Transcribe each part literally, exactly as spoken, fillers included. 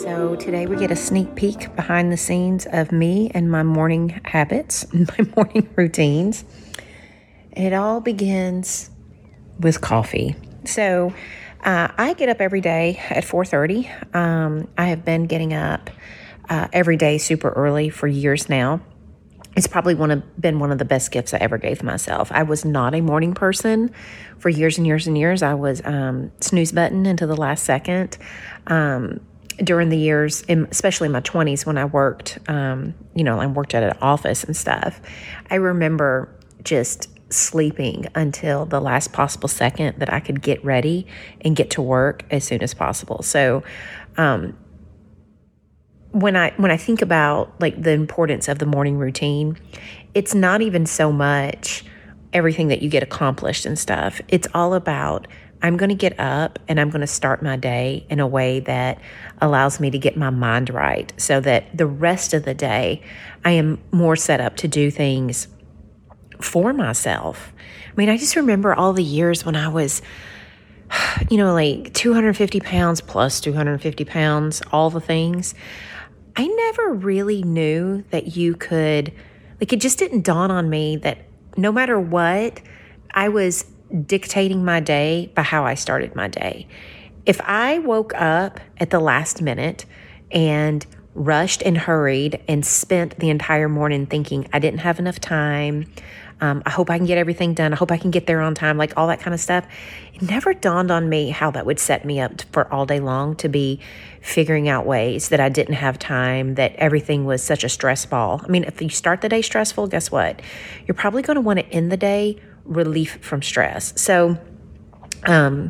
So today we get a sneak peek behind the scenes of me and my morning habits, my morning routines. It all begins with coffee. So uh, I get up every day at four thirty. Um, I have been getting up uh, every day super early for years now. It's probably one of, been one of the best gifts I ever gave myself. I was not a morning person for years and years and years. I was um, snooze button into the last second. Um, during the years, in, especially in my twenties when I worked, um, you know, I worked at an office and stuff. I remember just sleeping until the last possible second that I could get ready and get to work as soon as possible. So, um, when I, when I think about like the importance of the morning routine, it's not even so much everything that you get accomplished and stuff. It's all about, I'm going to get up and I'm going to start my day in a way that allows me to get my mind right so that the rest of the day I am more set up to do things for myself. I mean, I just remember all the years when I was, you know, like two hundred fifty pounds plus two hundred fifty pounds, all the things. I never really knew that you could, like, it just didn't dawn on me that no matter what, I was dictating my day by how I started my day. If I woke up at the last minute and rushed and hurried and spent the entire morning thinking I didn't have enough time, um, I hope I can get everything done, I hope I can get there on time, like all that kind of stuff, it never dawned on me how that would set me up for all day long to be figuring out ways that I didn't have time, that everything was such a stress ball. I mean, if you start the day stressful, guess what? You're probably going to want to end the day relief from stress. So, um,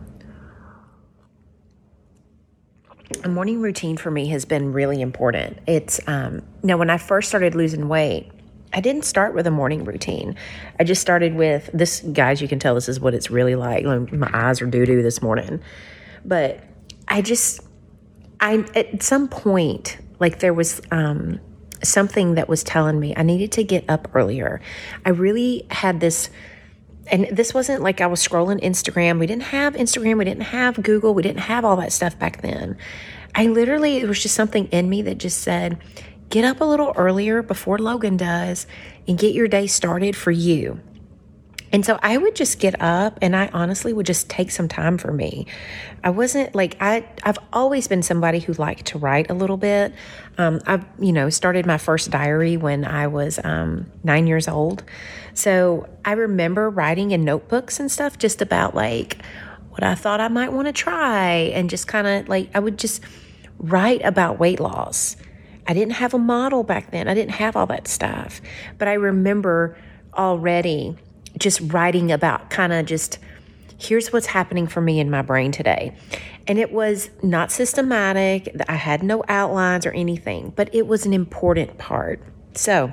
a morning routine for me has been really important. It's, um, now when I first started losing weight, I didn't start with a morning routine. I just started with this, guys, you can tell this is what it's really like. My eyes are doo-doo this morning. But I just, I, at some point, like there was, um, something that was telling me I needed to get up earlier. I really had this. And this wasn't like I was scrolling Instagram. We didn't have Instagram. We didn't have Google. We didn't have all that stuff back then. I literally, it was just something in me that just said, get up a little earlier before Logan does and get your day started for you. And so I would just get up and I honestly would just take some time for me. I wasn't like, I, I've always been somebody who liked to write a little bit. Um, I, you know, started my first diary when I was um, nine years old. So I remember writing in notebooks and stuff just about like what I thought I might want to try and just kind of like, I would just write about weight loss. I didn't have a model back then. I didn't have all that stuff. But I remember already just writing about kind of just, here's what's happening for me in my brain today. And it was not systematic. I had no outlines or anything, but it was an important part. So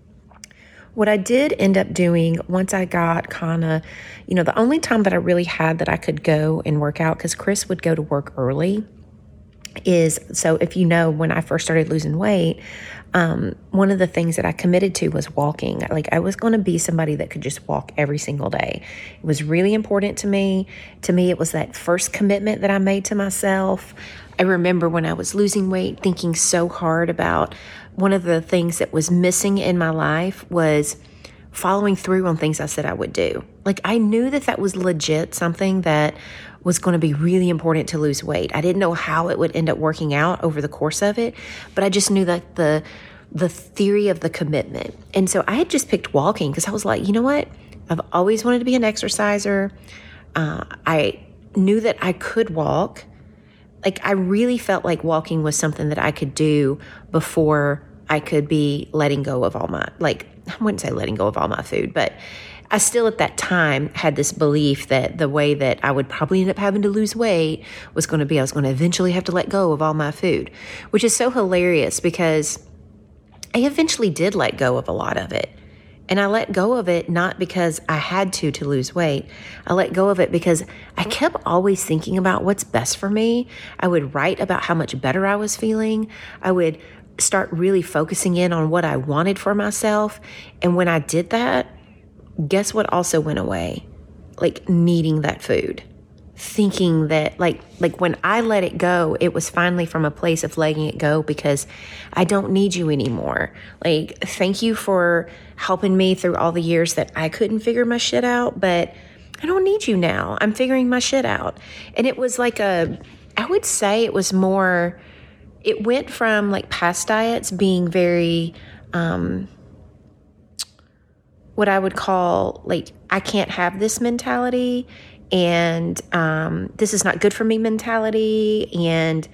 what I did end up doing once I got kind of, you know, the only time that I really had that I could go and work out, because Chris would go to work early, is, so if you know, when I first started losing weight, um, one of the things that I committed to was walking. Like I was going to be somebody that could just walk every single day. It was really important to me. To me, it was that first commitment that I made to myself. I remember when I was losing weight, thinking so hard about one of the things that was missing in my life was following through on things I said I would do. Like I knew that that was legit something that was going to be really important to lose weight. I didn't know how it would end up working out over the course of it, but I just knew that the the theory of the commitment. And so I had just picked walking because I was like, you know what? I've always wanted to be an exerciser. Uh, I knew that I could walk. Like I really felt like walking was something that I could do before I could be letting go of all my, like, I wouldn't say letting go of all my food, but I still at that time had this belief that the way that I would probably end up having to lose weight was going to be I was going to eventually have to let go of all my food, which is so hilarious because I eventually did let go of a lot of it. And I let go of it not because I had to to lose weight. I let go of it because I kept always thinking about what's best for me. I would write about how much better I was feeling. I would start really focusing in on what I wanted for myself. And when I did that, guess what also went away? Like needing that food. thinking that like like when I let it go, it was finally from a place of letting it go because I don't need you anymore. Like, thank you for helping me through all the years that I couldn't figure my shit out, but I don't need you now. I'm figuring my shit out. And it was like a, I would say it was more, it went from like past diets being very, um, what I would call like, I can't have this mentality, and um, this is not good for me mentality, and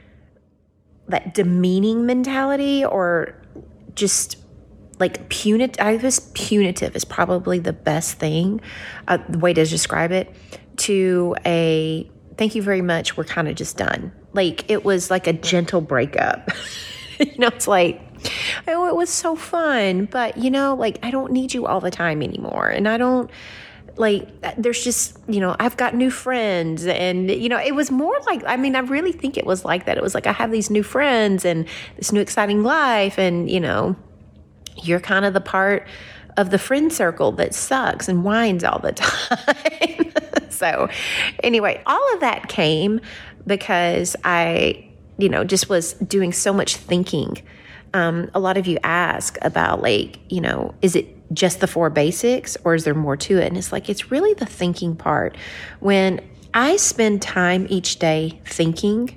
that demeaning mentality, or just like punitive. I guess punitive is probably the best thing, uh, the way to describe it, to a thank you very much, we're kind of just done. Like, it was like a gentle breakup. You know, it's like, oh, it was so fun, but you know, like, I don't need you all the time anymore. And I don't, like, there's just, you know, I've got new friends, and, you know, it was more like, I mean, I really think it was like that. It was like, I have these new friends and this new exciting life, and, you know, you're kind of the part of the friend circle that sucks and whines all the time. So anyway, all of that came because I, you know, just was doing so much thinking. Um, a lot of you ask about, like, you know, is it just the four basics or is there more to it? And it's like, it's really the thinking part. When I spend time each day thinking,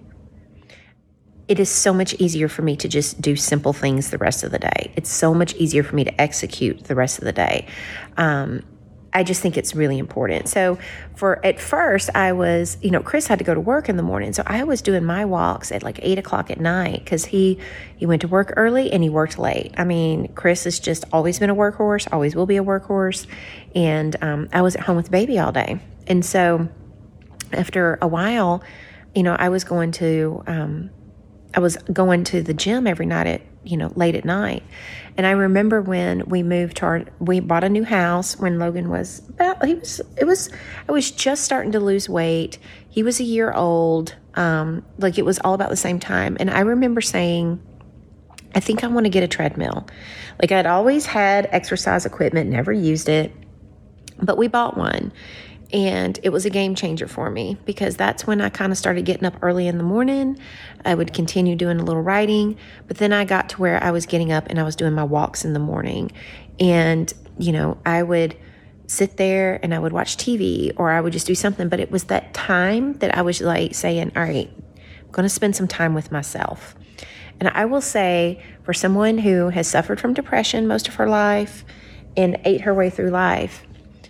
it is so much easier for me to just do simple things the rest of the day. It's so much easier for me to execute the rest of the day. Um, I just think it's really important. So for at first I was, you know, Chris had to go to work in the morning. So I was doing my walks at like eight o'clock at night because he, he went to work early and he worked late. I mean, Chris has just always been a workhorse, always will be a workhorse. And um, I was at home with the baby all day. And so after a while, you know, I was going to, um, I was going to the gym every night at, you know, late at night. And I remember when we moved to our, we bought a new house when Logan was about, he was, it was, I was just starting to lose weight. He was a year old. Um, like, it was all about the same time. And I remember saying, I think I want to get a treadmill. Like, I'd always had exercise equipment, never used it, but we bought one. And it was a game changer for me because that's when I kind of started getting up early in the morning. I would continue doing a little writing, but then I got to where I was getting up and I was doing my walks in the morning. And, you know, I would sit there and I would watch T V or I would just do something. But it was that time that I was like saying, all right, I'm going to spend some time with myself. And I will say, for someone who has suffered from depression most of her life and ate her way through life,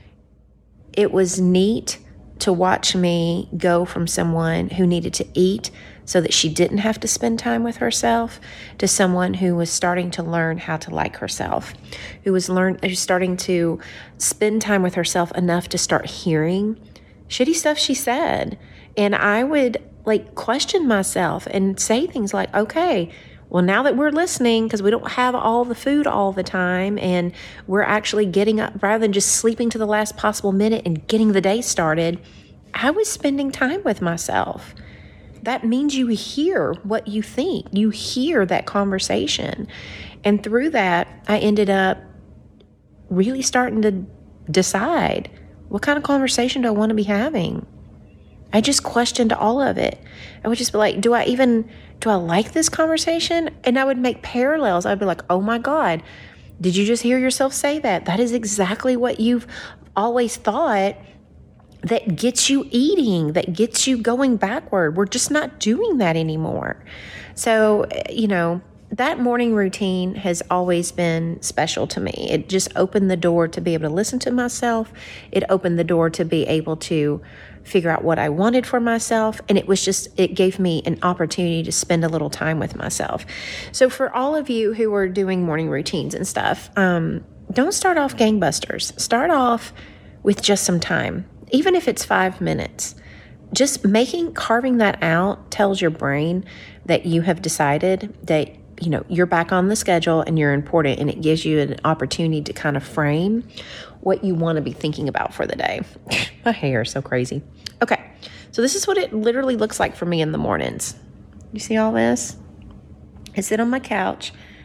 it was neat to watch me go from someone who needed to eat so that she didn't have to spend time with herself to someone who was starting to learn how to like herself, who was learn, who's starting to spend time with herself enough to start hearing shitty stuff she said. And I would like question myself and say things like, okay, well, now that we're listening, because we don't have all the food all the time, and we're actually getting up rather than just sleeping to the last possible minute and getting the day started, I was spending time with myself. That means you hear what you think. You hear that conversation. And through that, I ended up really starting to decide, what kind of conversation do I want to be having? I just questioned all of it. I would just be like, do I even, do I like this conversation? And I would make parallels. I'd be like, oh my God, did you just hear yourself say that? That is exactly what you've always thought that gets you eating, that gets you going backward. We're just not doing that anymore. So, you know, that morning routine has always been special to me. It just opened the door to be able to listen to myself. It opened the door to be able to figure out what I wanted for myself. And it was just, it gave me an opportunity to spend a little time with myself. So for all of you who are doing morning routines and stuff, um, don't start off gangbusters. Start off with just some time, even if it's five minutes. Just making, carving that out tells your brain that you have decided that, you know, you're back on the schedule and you're important, and it gives you an opportunity to kind of frame what you want to be thinking about for the day. My hair is so crazy. Okay, so this is what it literally looks like for me in the mornings. You see all this? I sit on my couch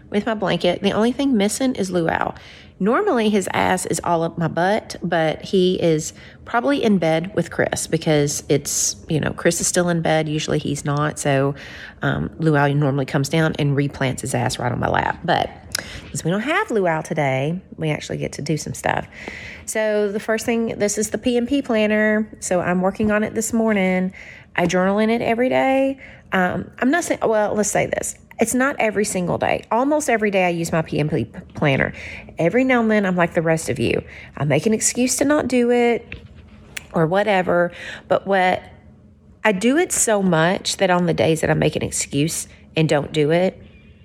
with my blanket. The only thing missing is Luau. Normally his ass is all up my butt, but he is probably in bed with Chris because it's, you know, Chris is still in bed. Usually he's not. So um, Luau normally comes down and replants his ass right on my lap. But since we don't have Luau today, we actually get to do some stuff. So the first thing, this is the P M P planner. So I'm working on it this morning. I journal in it every day. Um, I'm not saying, well, let's say this. It's not every single day. Almost every day I use my P M P planner. Every now and then I'm like the rest of you. I make an excuse to not do it or whatever. But what I do it so much that on the days that I make an excuse and don't do it,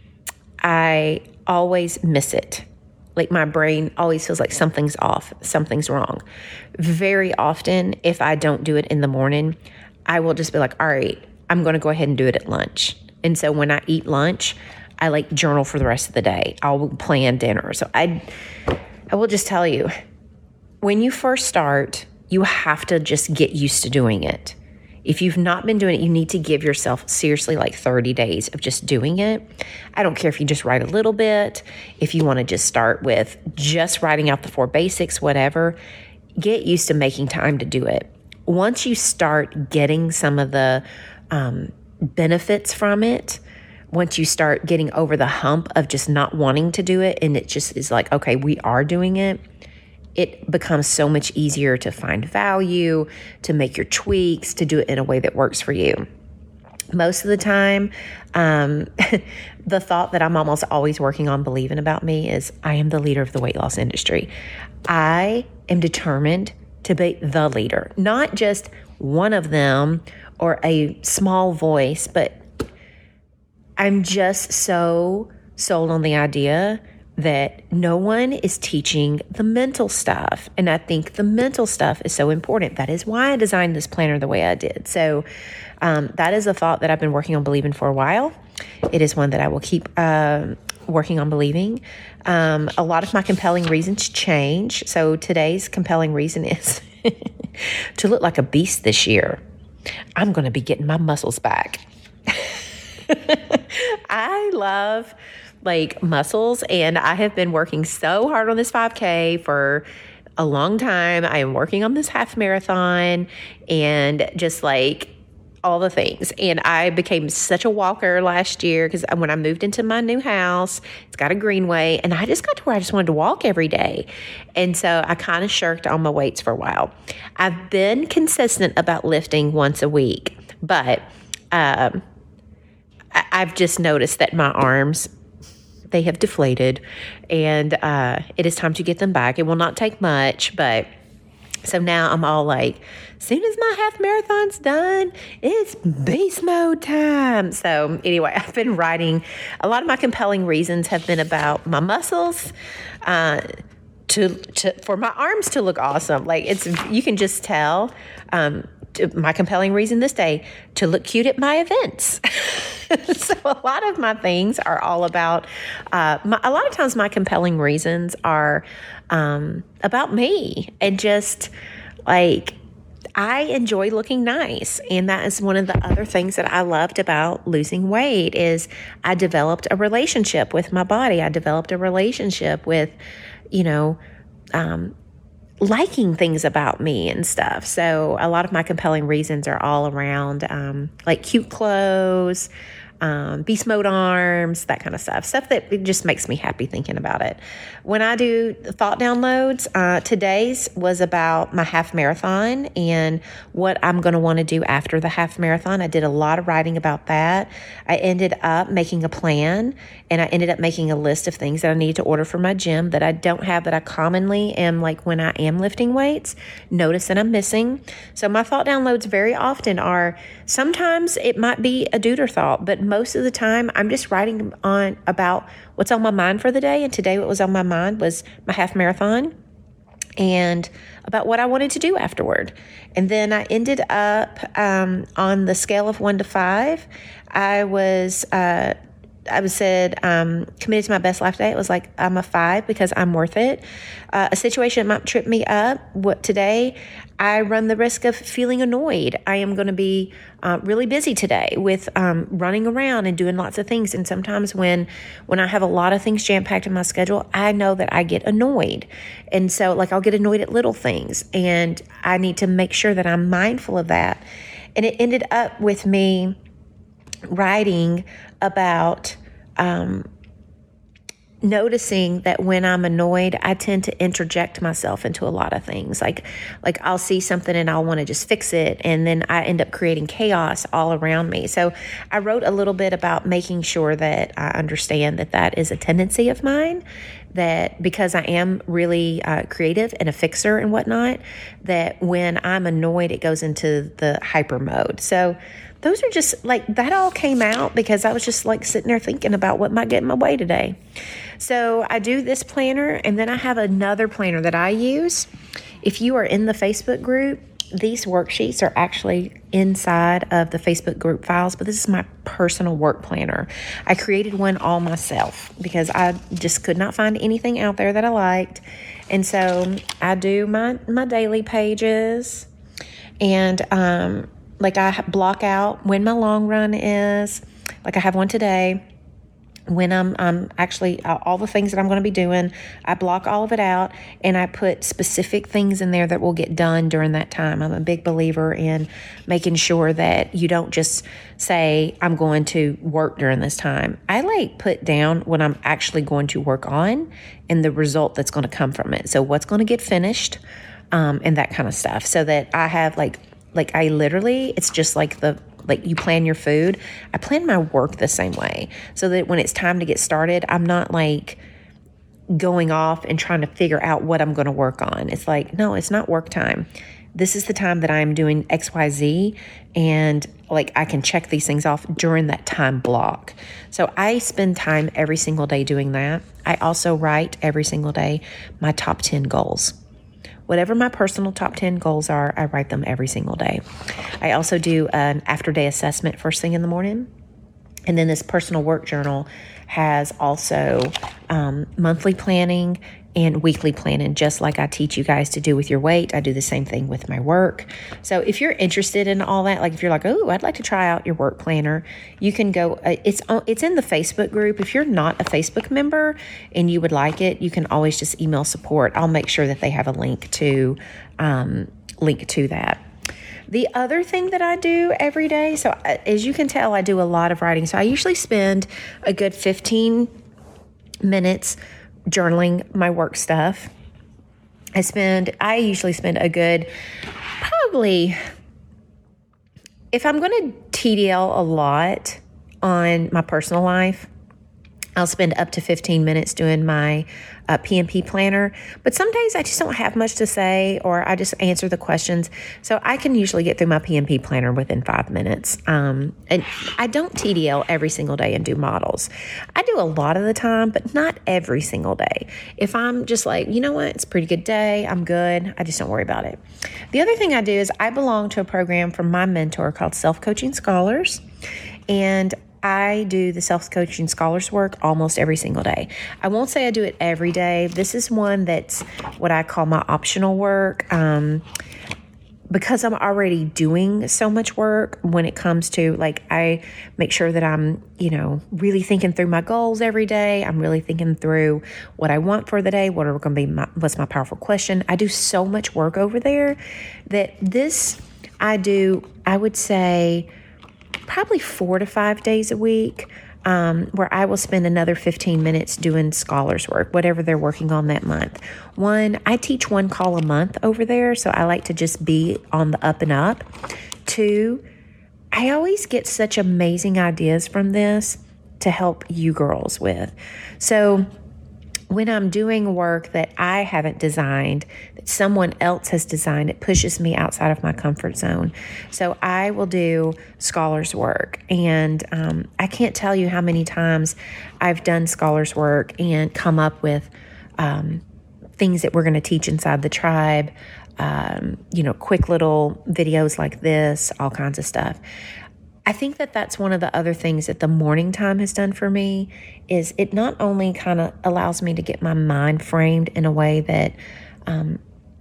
I always miss it. Like my brain always feels like something's off, something's wrong. Very often, if I don't do it in the morning, I will just be like, all right, I'm going to go ahead and do it at lunch. And so when I eat lunch, I like journal for the rest of the day. I'll plan dinner. So I, I will just tell you, when you first start, you have to just get used to doing it. If you've not been doing it, you need to give yourself seriously like thirty days of just doing it. I don't care if you just write a little bit, if you want to just start with just writing out the four basics, whatever, get used to making time to do it. Once you start getting some of the um, benefits from it, once you start getting over the hump of just not wanting to do it, and it just is like, okay, we are doing it, it becomes so much easier to find value, to make your tweaks, to do it in a way that works for you. Most of the time, um, the thought that I'm almost always working on believing about me is I am the leader of the weight loss industry. I am determined to be the leader, not just one of them or a small voice, but I'm just so sold on the idea that no one is teaching the mental stuff. And I think the mental stuff is so important. That is why I designed this planner the way I did. So um, that is a thought that I've been working on believing for a while. It is one that I will keep uh, working on believing. Um, a lot of my compelling reasons change. So today's compelling reason is to look like a beast this year. I'm going to be getting my muscles back. I love like muscles, and I have been working so hard on this five K for a long time. I am working on this half marathon and just like all the things. And I became such a walker last year because when I moved into my new house, it's got a greenway, and I just got to where I just wanted to walk every day. And so I kind of shirked on my weights for a while. I've been consistent about lifting once a week, but um, I- I've just noticed that my arms, they have deflated, and uh, it is time to get them back. It will not take much, but so now I'm all like, as soon as my half marathon's done, it's beast mode time. So anyway, I've been writing. A lot of my compelling reasons have been about my muscles, uh, to, to for my arms to look awesome. Like it's, you can just tell. Um, my compelling reason this day, to look cute at my events. So a lot of my things are all about, uh, my, a lot of times my compelling reasons are um, about me, and just like, I enjoy looking nice. And that is one of the other things that I loved about losing weight is I developed a relationship with my body. I developed a relationship with, you know, um, liking things about me and stuff. So a lot of my compelling reasons are all around um, like cute clothes, um, beast mode arms, that kind of stuff. Stuff that it just makes me happy thinking about it. When I do thought downloads, uh, today's was about my half marathon and what I'm going to want to do after the half marathon. I did a lot of writing about that. I ended up making a plan, and I ended up making a list of things that I needed to order for my gym that I don't have, that I commonly am like when I am lifting weights, notice that I'm missing. So my thought downloads very often are, sometimes it might be a dude or thought, but most of the time I'm just writing on about what's on my mind for the day. And today what was on my mind was my half marathon and about what I wanted to do afterward. And then I ended up um, on the scale of one to five, I was uh, I was said, um, committed to my best life today. It was like, I'm a five because I'm worth it. Uh, a situation that might trip me up. What today, I run the risk of feeling annoyed. I am going to be uh, really busy today with um, running around and doing lots of things. And sometimes when, when I have a lot of things jam-packed in my schedule, I know that I get annoyed. And so like, I'll get annoyed at little things, and I need to make sure that I'm mindful of that. And it ended up with me writing about um, noticing that when I'm annoyed, I tend to interject myself into a lot of things. Like, like I'll see something and I'll want to just fix it, and then I end up creating chaos all around me. So I wrote a little bit about making sure that I understand that that is a tendency of mine, that because I am really uh, creative and a fixer and whatnot, that when I'm annoyed, it goes into the hyper mode. So those are just like, that all came out because I was just like sitting there thinking about what might get in my way today. So I do this planner, and then I have another planner that I use. If you are in the Facebook group, these worksheets are actually inside of the Facebook group files, but this is my personal work planner. I created one all myself because I just could not find anything out there that I liked. And so I do my, my daily pages, and, um, like I block out when my long run is, like I have one today, when I'm, I'm actually, uh, all the things that I'm going to be doing, I block all of it out, and I put specific things in there that will get done during that time. I'm a big believer in making sure that you don't just say, I'm going to work during this time. I like put down what I'm actually going to work on and the result that's going to come from it. So what's going to get finished, um, and that kind of stuff, so that I have like, Like I literally, it's just like the, like you plan your food. I plan my work the same way, so that when it's time to get started, I'm not like going off and trying to figure out what I'm going to work on. It's like, no, it's not work time. This is the time that I'm doing X, Y, Z. And like, I can check these things off during that time block. So I spend time every single day doing that. I also write every single day my top ten goals. Whatever my personal top ten goals are, I write them every single day. I also do an after day assessment first thing in the morning. And then this personal work journal has also um, monthly planning and weekly planning, just like I teach you guys to do with your weight. I do the same thing with my work. So if you're interested in all that, like if you're like, oh, I'd like to try out your work planner, you can go, uh, it's, it's in the Facebook group. If you're not a Facebook member and you would like it, you can always just email support. I'll make sure that they have a link to, um, link to that. The other thing that I do every day, so as you can tell, I do a lot of writing. So I usually spend a good fifteen minutes journaling my work stuff. I spend, I usually spend a good, probably, if I'm going to T D L a lot on my personal life, I'll spend up to fifteen minutes doing my uh, P M P planner. But some days I just don't have much to say, or I just answer the questions. So I can usually get through my P M P planner within five minutes. Um, and I don't T D L every single day and do models. I do a lot of the time, but not every single day. If I'm just like, you know what, it's a pretty good day, I'm good, I just don't worry about it. The other thing I do is I belong to a program from my mentor called Self-Coaching Scholars. And I do the self-coaching scholars work almost every single day. I won't say I do it every day. This is one that's what I call my optional work. Um, because I'm already doing so much work when it comes to, like, I make sure that I'm, you know, really thinking through my goals every day. I'm really thinking through what I want for the day. What are going to be my, what's my powerful question? I do so much work over there that this I do, I would say, probably four to five days a week, um, where I will spend another fifteen minutes doing scholars work, whatever they're working on that month. One, I teach one call a month over there, so I like to just be on the up and up. Two, I always get such amazing ideas from this to help you girls with. So when I'm doing work that I haven't designed, that someone else has designed, it pushes me outside of my comfort zone. So I will do scholars work. And um, I can't tell you how many times I've done scholars work and come up with um, things that we're going to teach inside the tribe, um, you know, quick little videos like this, all kinds of stuff. I think that that's one of the other things that the morning time has done for me is it not only kind of allows me to get my mind framed in a way that um,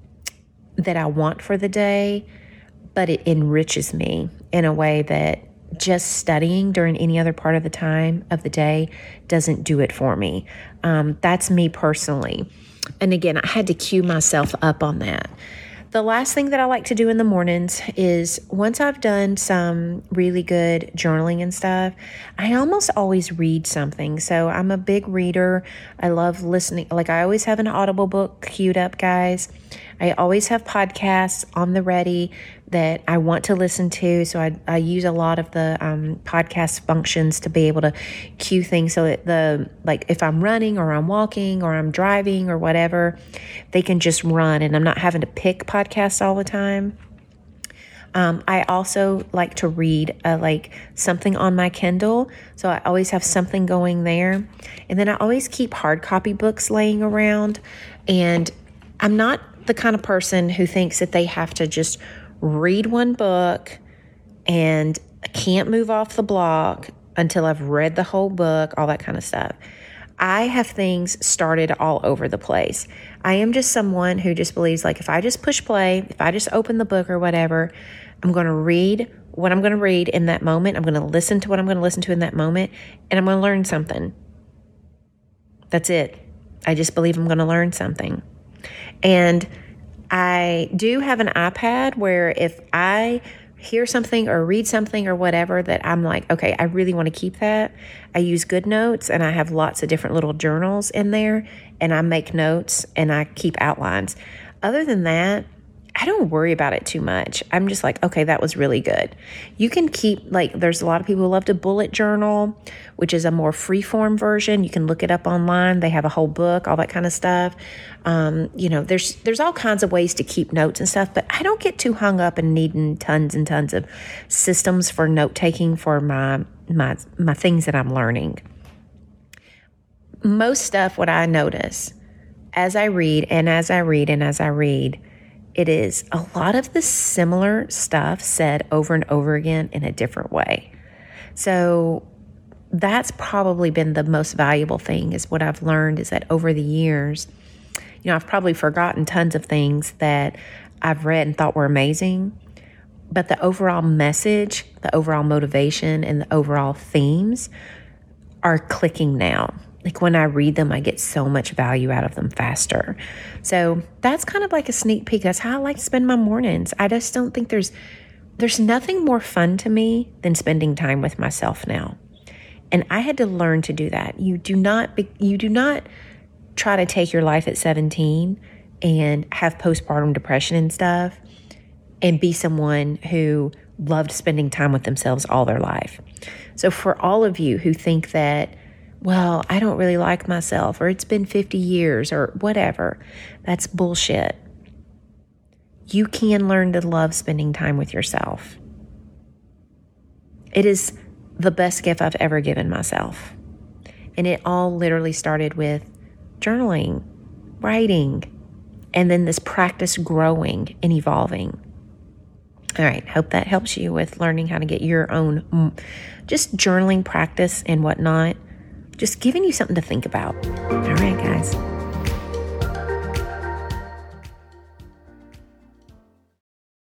that I want for the day, but it enriches me in a way that just studying during any other part of the time of the day doesn't do it for me. Um, that's me personally. And again, I had to cue myself up on that. The last thing that I like to do in the mornings is once I've done some really good journaling and stuff, I almost always read something. So I'm a big reader. I love listening. Like I always have an Audible book queued up, guys. I always have podcasts on the ready that I want to listen to. So I, I use a lot of the um, podcast functions to be able to cue things so that the, like if I'm running or I'm walking or I'm driving or whatever, they can just run and I'm not having to pick podcasts all the time. Um, I also like to read uh, like something on my Kindle. So I always have something going there. And then I always keep hard copy books laying around. And I'm not the kind of person who thinks that they have to just read one book and can't move off the block until I've read the whole book, all that kind of stuff. I have things started all over the place. I am just someone who just believes like if I just push play, if I just open the book or whatever, I'm going to read what I'm going to read in that moment. I'm going to listen to what I'm going to listen to in that moment, and I'm going to learn something. That's it. I just believe I'm going to learn something. And I do have an iPad where if I hear something or read something or whatever that I'm like, okay, I really want to keep that. I use GoodNotes and I have lots of different little journals in there and I make notes and I keep outlines. Other than that, I don't worry about it too much. I'm just like, okay, that was really good. You can keep, like, there's a lot of people who love to bullet journal, which is a more free-form version. You can look it up online. They have a whole book, all that kind of stuff. Um, you know, there's there's all kinds of ways to keep notes and stuff, but I don't get too hung up in needing tons and tons of systems for note-taking for my my my things that I'm learning. Most stuff, what I notice as I read and as I read and as I read, it is a lot of the similar stuff said over and over again in a different way. So that's probably been the most valuable thing is what I've learned is that over the years, you know, I've probably forgotten tons of things that I've read and thought were amazing, but the overall message, the overall motivation, and the overall themes are clicking now. Like when I read them, I get so much value out of them faster. So that's kind of like a sneak peek. That's how I like to spend my mornings. I just don't think there's there's nothing more fun to me than spending time with myself now. And I had to learn to do that. You do not be, you do not try to take your life at seventeen and have postpartum depression and stuff and be someone who loved spending time with themselves all their life. So for all of you who think that, well, I don't really like myself, or it's been fifty years, or whatever, that's bullshit. You can learn to love spending time with yourself. It is the best gift I've ever given myself. And it all literally started with journaling, writing, and then this practice growing and evolving. All right, hope that helps you with learning how to get your own just journaling practice and whatnot. Just giving you something to think about. All right, guys.